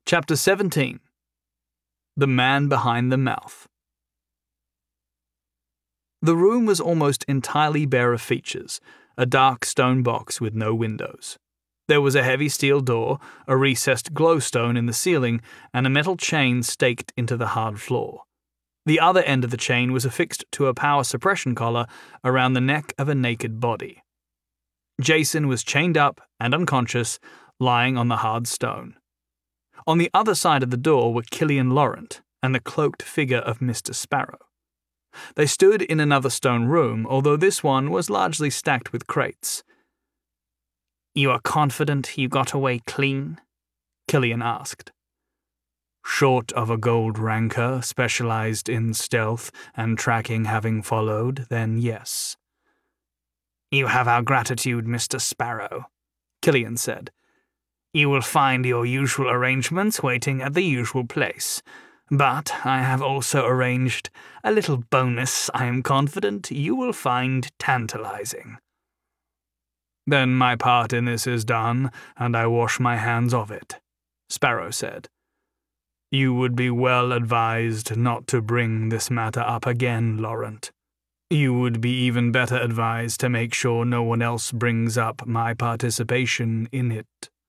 Chapter 17. The Man Behind the Mouth. The room was almost entirely bare of features, a dark stone box with no windows. There was a heavy steel door, a recessed glowstone in the ceiling, and a metal chain staked into the hard floor. The other end of the chain was affixed to a power suppression collar around the neck of a naked body. Jason was chained up and unconscious, lying on the hard stone. On the other side of the door were Killian Laurent and the cloaked figure of Mr. Sparrow. They stood in another stone room, although this one was largely stacked with crates. "You are confident you got away clean?" Killian asked. "Short of a gold ranker specialized in stealth and tracking having followed, then yes." "You have our gratitude, Mr. Sparrow," Killian said. "You will find your usual arrangements waiting at the usual place. But I have also arranged a little bonus I am confident you will find tantalizing." "Then my part in this is done, and I wash my hands of it," Sparrow said. "You would be well advised not to bring this matter up again, Laurent. You would be even better advised to make sure no one else brings up my participation in it."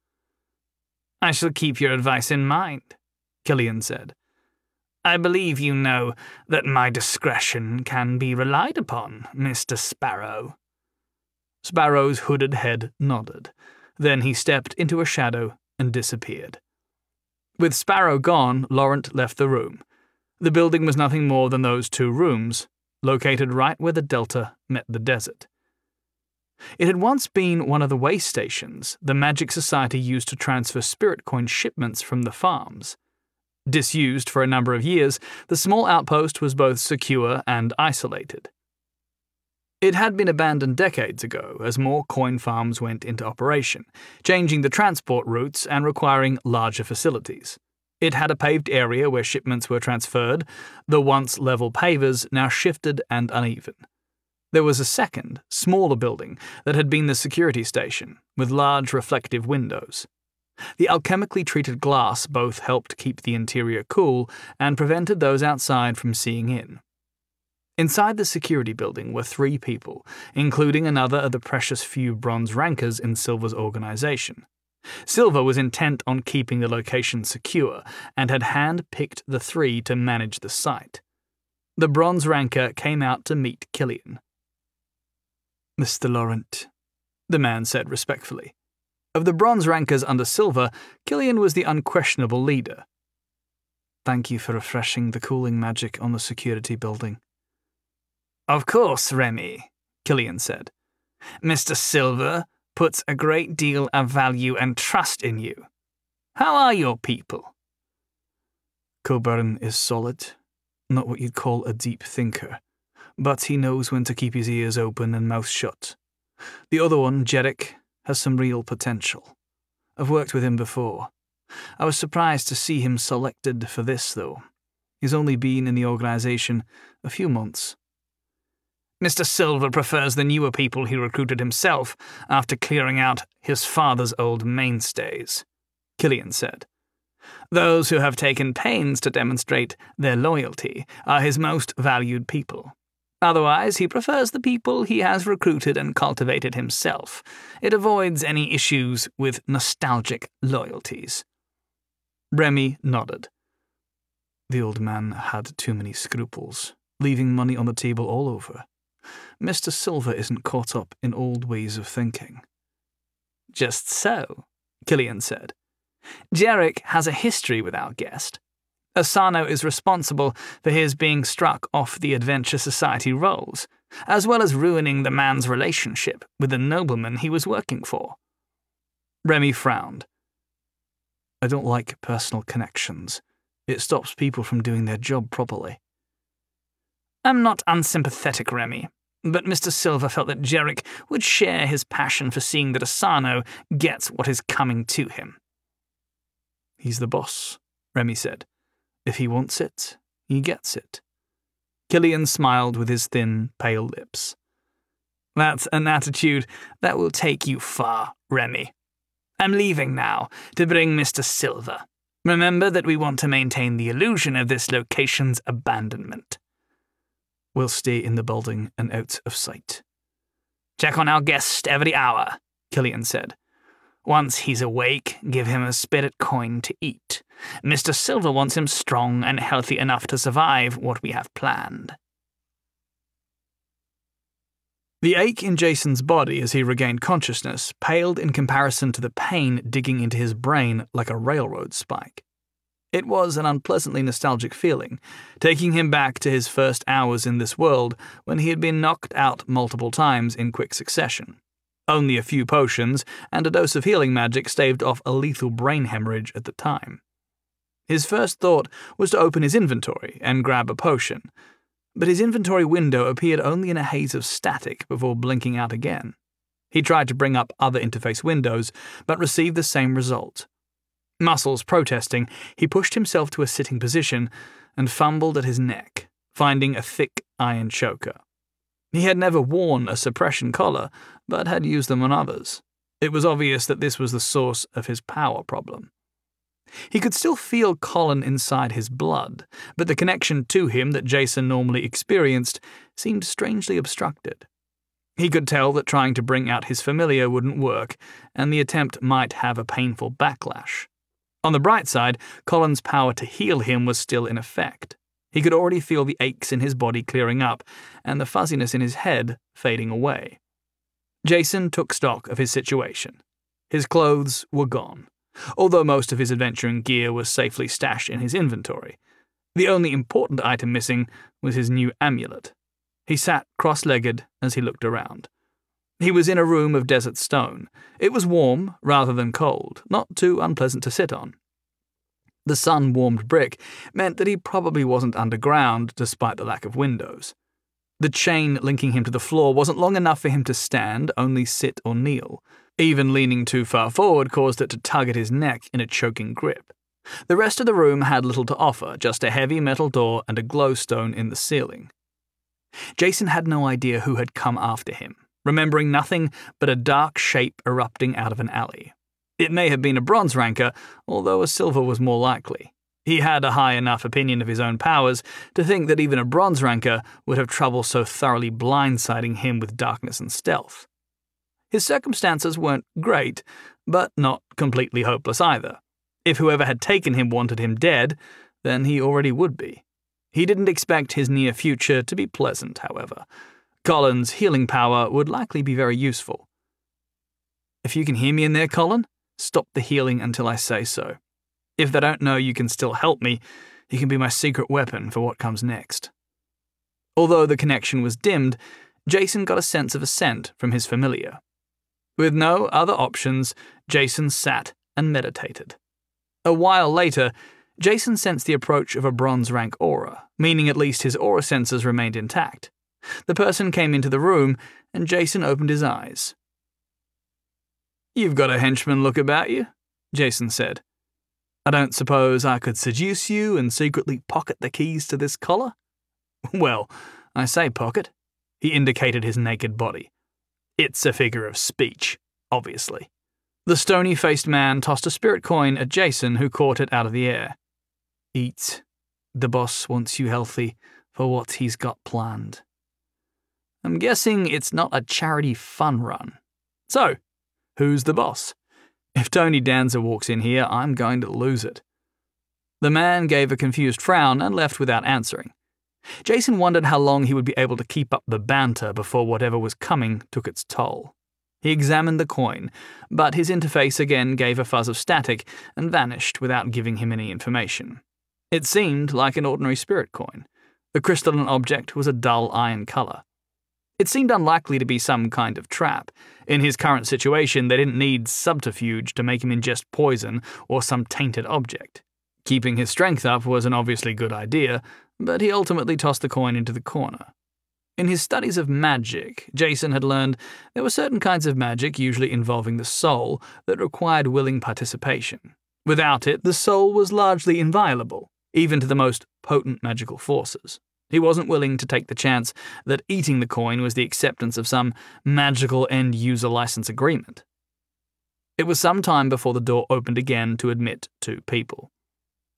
"I shall keep your advice in mind," Killian said. "I believe you know that my discretion can be relied upon, Mr. Sparrow." Sparrow's hooded head nodded. Then he stepped into a shadow and disappeared. With Sparrow gone, Laurent left the room. The building was nothing more than those two rooms, located right where the delta met the desert. It had once been one of the way stations the Magic Society used to transfer spirit coin shipments from the farms. Disused for a number of years, the small outpost was both secure and isolated. It had been abandoned decades ago as more coin farms went into operation, changing the transport routes and requiring larger facilities. It had a paved area where shipments were transferred, the once level pavers now shifted and uneven. There was a second, smaller building that had been the security station, with large reflective windows. The alchemically treated glass both helped keep the interior cool and prevented those outside from seeing in. Inside the security building were 3 people, including another of the precious few bronze rankers in Silver's organization. Silver was intent on keeping the location secure and had hand-picked the 3 to manage the site. The bronze ranker came out to meet Killian. "Mr. Laurent," the man said respectfully. Of the bronze rankers under Silver, Killian was the unquestionable leader. "Thank you for refreshing the cooling magic on the security building." "Of course, Remy," Killian said. "Mr. Silver puts a great deal of value and trust in you. How are your people?" "Coburn is solid, not what you'd call a deep thinker, but he knows when to keep his ears open and mouth shut. The other one, Jerrick, has some real potential. I've worked with him before. I was surprised to see him selected for this, though. He's only been in the organization a few months." "Mr. Silver prefers the newer people he recruited himself after clearing out his father's old mainstays," Killian said. "Those who have taken pains to demonstrate their loyalty are his most valued people. Otherwise, he prefers the people he has recruited and cultivated himself. It avoids any issues with nostalgic loyalties." Remy nodded. "The old man had too many scruples, leaving money on the table all over. Mr. Silver isn't caught up in old ways of thinking." "Just so," Killian said. "Jerrick has a history with our guest. Asano is responsible for his being struck off the Adventure Society rolls, as well as ruining the man's relationship with the nobleman he was working for." Remy frowned. "I don't like personal connections. It stops people from doing their job properly." "I'm not unsympathetic, Remy, but Mr. Silver felt that Jerrick would share his passion for seeing that Asano gets what is coming to him." "He's the boss," Remy said. "If he wants it, he gets it." Killian smiled with his thin, pale lips. "That's an attitude that will take you far, Remy. I'm leaving now to bring Mr. Silver. Remember that we want to maintain the illusion of this location's abandonment. We'll stay in the building and out of sight. Check on our guest every hour, Killian said. Once he's awake, give him a spirit coin to eat. Mr. Silver wants him strong and healthy enough to survive what we have planned. The ache in Jason's body as he regained consciousness paled in comparison to the pain digging into his brain like a railroad spike. It was an unpleasantly nostalgic feeling, taking him back to his first hours in this world when he had been knocked out multiple times in quick succession. Only a few potions and a dose of healing magic staved off a lethal brain hemorrhage at the time. His first thought was to open his inventory and grab a potion, but his inventory window appeared only in a haze of static before blinking out again. He tried to bring up other interface windows, but received the same result. Muscles protesting, he pushed himself to a sitting position and fumbled at his neck, finding a thick iron choker. He had never worn a suppression collar, but had used them on others. It was obvious that this was the source of his power problem. He could still feel Colin inside his blood, but the connection to him that Jason normally experienced seemed strangely obstructed. He could tell that trying to bring out his familiar wouldn't work, and the attempt might have a painful backlash. On the bright side, Colin's power to heal him was still in effect. He could already feel the aches in his body clearing up, and the fuzziness in his head fading away. Jason took stock of his situation. His clothes were gone, although most of his adventuring gear was safely stashed in his inventory. The only important item missing was his new amulet. He sat cross-legged as he looked around. He was in a room of desert stone. It was warm rather than cold, not too unpleasant to sit on. The sun-warmed brick meant that he probably wasn't underground despite the lack of windows. The chain linking him to the floor wasn't long enough for him to stand, only sit or kneel. Even leaning too far forward caused it to tug at his neck in a choking grip. The rest of the room had little to offer, just a heavy metal door and a glowstone in the ceiling. Jason had no idea who had come after him, remembering nothing but a dark shape erupting out of an alley. It may have been a bronze ranker, although a silver was more likely. He had a high enough opinion of his own powers to think that even a bronze ranker would have trouble so thoroughly blindsiding him with darkness and stealth. His circumstances weren't great, but not completely hopeless either. If whoever had taken him wanted him dead, then he already would be. He didn't expect his near future to be pleasant, however. Colin's healing power would likely be very useful. If you can hear me in there, Colin, stop the healing until I say so. If they don't know you can still help me, you can be my secret weapon for what comes next. Although the connection was dimmed, Jason got a sense of assent from his familiar. With no other options, Jason sat and meditated. A while later, Jason sensed the approach of a bronze rank aura, meaning at least his aura sensors remained intact. The person came into the room, and Jason opened his eyes. "You've got a henchman look about you," Jason said. "I don't suppose I could seduce you and secretly pocket the keys to this collar?" "Well, I say pocket." He indicated his naked body. "It's a figure of speech, obviously." The stony-faced man tossed a spirit coin at Jason, who caught it out of the air. "Eat. The boss wants you healthy for what he's got planned." "I'm guessing it's not a charity fun run. So, who's the boss? If Tony Danza walks in here, I'm going to lose it." The man gave a confused frown and left without answering. Jason wondered how long he would be able to keep up the banter before whatever was coming took its toll. He examined the coin, but his interface again gave a fuzz of static and vanished without giving him any information. It seemed like an ordinary spirit coin. The crystalline object was a dull iron color. It seemed unlikely to be some kind of trap. In his current situation, they didn't need subterfuge to make him ingest poison or some tainted object. Keeping his strength up was an obviously good idea, but he ultimately tossed the coin into the corner. In his studies of magic, Jason had learned there were certain kinds of magic, usually involving the soul, that required willing participation. Without it, the soul was largely inviolable, even to the most potent magical forces. He wasn't willing to take the chance that eating the coin was the acceptance of some magical end-user license agreement. It was some time before the door opened again to admit 2 people.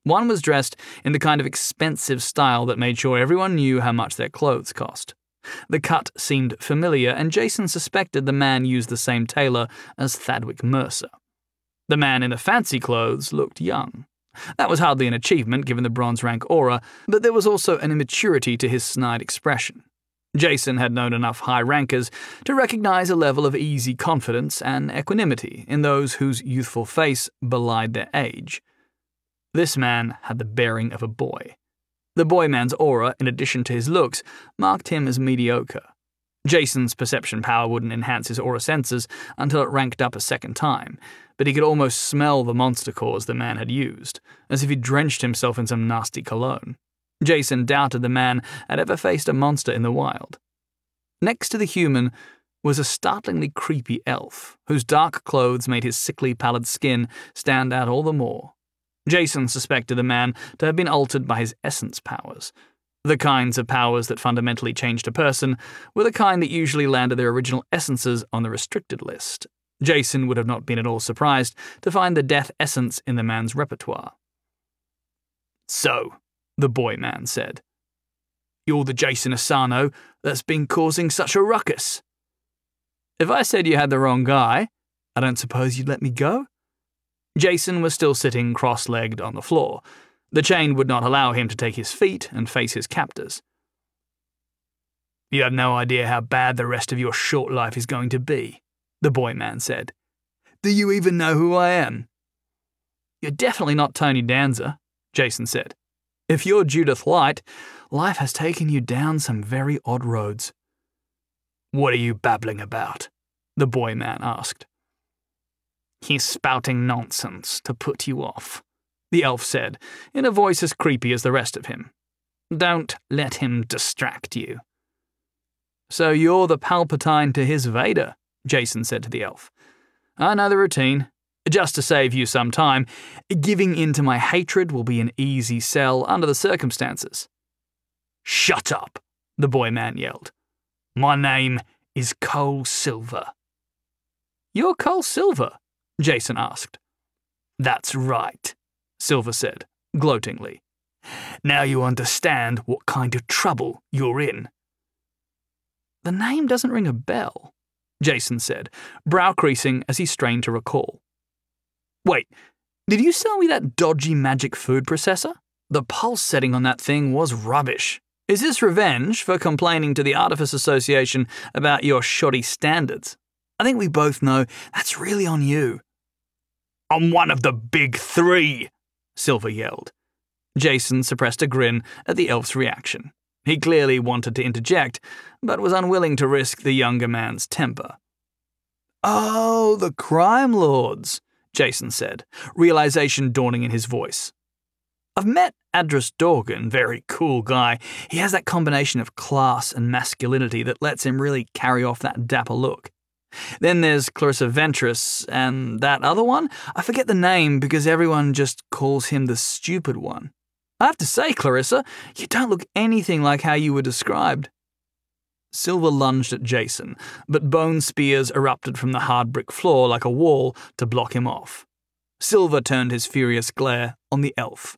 One was dressed in the kind of expensive style that made sure everyone knew how much their clothes cost. The cut seemed familiar, and Jason suspected the man used the same tailor as Thadwick Mercer. The man in the fancy clothes looked young. That was hardly an achievement given the bronze rank aura, but there was also an immaturity to his snide expression. Jason had known enough high rankers to recognize a level of easy confidence and equanimity in those whose youthful face belied their age. This man had the bearing of a boy. The boy man's aura, in addition to his looks, marked him as mediocre. Jason's perception power wouldn't enhance his aura sensors until it ranked up a second time, but he could almost smell the monster cores the man had used, as if he drenched himself in some nasty cologne. Jason doubted the man had ever faced a monster in the wild. Next to the human was a startlingly creepy elf, whose dark clothes made his sickly pallid skin stand out all the more. Jason suspected the man to have been altered by his essence powers. The kinds of powers that fundamentally changed a person were the kind that usually landed their original essences on the restricted list. Jason would have not been at all surprised to find the death essence in the man's repertoire. "So," the boy man said, "you're the Jason Asano that's been causing such a ruckus." "If I said you had the wrong guy, I don't suppose you'd let me go?" Jason was still sitting cross-legged on the floor. The chain would not allow him to take his feet and face his captors. "You have no idea how bad the rest of your short life is going to be," the boy man said. "Do you even know who I am?" "You're definitely not Tony Danza," Jason said. "If you're Judith Light, life has taken you down some very odd roads." "What are you babbling about?" the boy man asked. "He's spouting nonsense to put you off," the elf said, in a voice as creepy as the rest of him. "Don't let him distract you." "So you're the Palpatine to his Vader," Jason said to the elf. "I know the routine. Just to save you some time, giving in to my hatred will be an easy sell under the circumstances." "Shut up," the boy man yelled. "My name is Cole Silver." "You're Cole Silver?" Jason asked. "That's right," Silver said, gloatingly. "Now you understand what kind of trouble you're in." "The name doesn't ring a bell," Jason said, brow creasing as he strained to recall. "Wait, did you sell me that dodgy magic food processor? The pulse setting on that thing was rubbish. Is this revenge for complaining to the Artifice Association about your shoddy standards? I think we both know that's really on you." "I'm one of the big three," Silver yelled. Jason suppressed a grin at the elf's reaction. He clearly wanted to interject, but was unwilling to risk the younger man's temper. "Oh, the crime lords," Jason said, realization dawning in his voice. "I've met Adras Dorgan, very cool guy. He has that combination of class and masculinity that lets him really carry off that dapper look. Then there's Clarissa Ventress, and that other one? I forget the name because everyone just calls him the stupid one. I have to say, Clarissa, you don't look anything like how you were described." Silver lunged at Jason, but bone spears erupted from the hard brick floor like a wall to block him off. Silver turned his furious glare on the elf.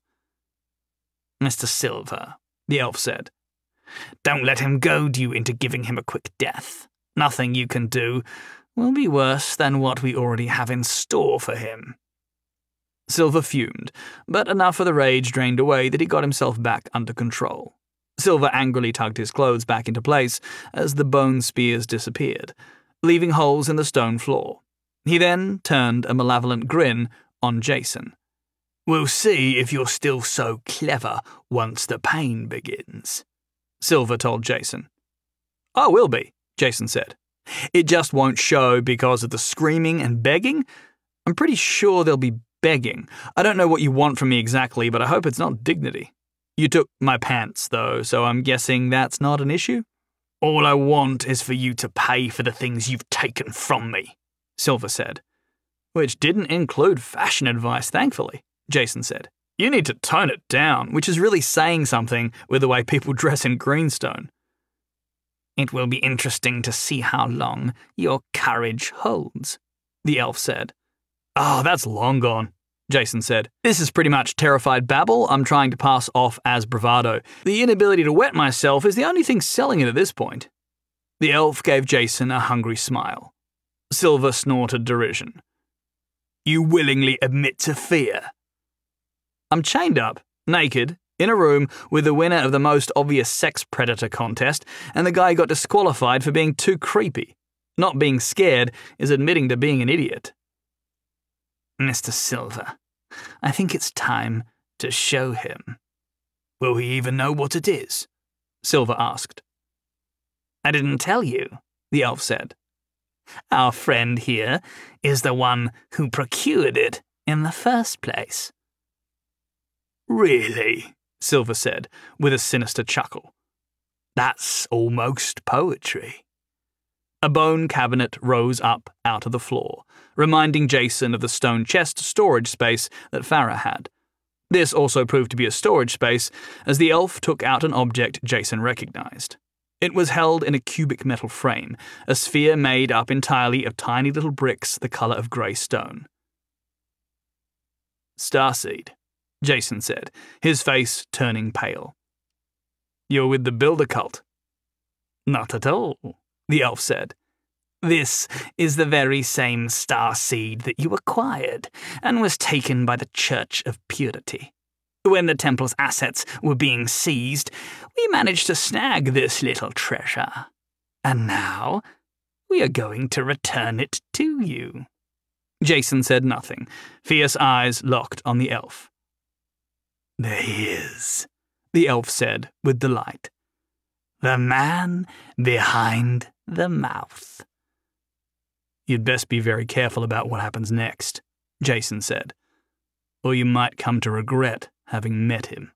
"Mr. Silver," the elf said, "don't let him goad you into giving him a quick death. Nothing you can do will be worse than what we already have in store for him." Silver fumed, but enough of the rage drained away that he got himself back under control. Silver angrily tugged his clothes back into place as the bone spears disappeared, leaving holes in the stone floor. He then turned a malevolent grin on Jason. "We'll see if you're still so clever once the pain begins," Silver told Jason. "I will be," Jason said. "It just won't show because of the screaming and begging. I'm pretty sure there'll be begging. I don't know what you want from me exactly, but I hope it's not dignity. You took my pants, though, so I'm guessing that's not an issue?" "All I want is for you to pay for the things you've taken from me," Silver said. "Which didn't include fashion advice, thankfully," Jason said. "You need to tone it down, which is really saying something with the way people dress in Greenstone." "It will be interesting to see how long your courage holds," the elf said. "Oh, that's long gone," Jason said. This is pretty much terrified babble I'm trying to pass off as bravado. The inability to wet myself is the only thing selling it at this point. The elf gave Jason a hungry smile. Silver snorted derision. You willingly admit to fear? I'm chained up, naked, in a room with the winner of the most obvious sex predator contest and the guy who got disqualified for being too creepy. Not being scared is admitting to being an idiot. Mr. Silver, I think it's time to show him. Will he even know what it is? Silver asked. I didn't tell you, the elf said. Our friend here is the one who procured it in the first place. Really? Silver said, with a sinister chuckle. That's almost poetry. A bone cabinet rose up out of the floor, reminding Jason of the stone chest storage space that Farah had. This also proved to be a storage space, as the elf took out an object Jason recognized. It was held in a cubic metal frame, a sphere made up entirely of tiny little bricks the color of grey stone. Starseed, Jason said, his face turning pale. You're with the Builder cult? Not at all, the elf said. This is the very same starseed that you acquired and was taken by the Church of Purity. When the temple's assets were being seized, we managed to snag this little treasure. And now we are going to return it to you. Jason said nothing, fierce eyes locked on the elf. There he is, the elf said with delight. The man behind the mouth. You'd best be very careful about what happens next, Jason said, or you might come to regret having met him.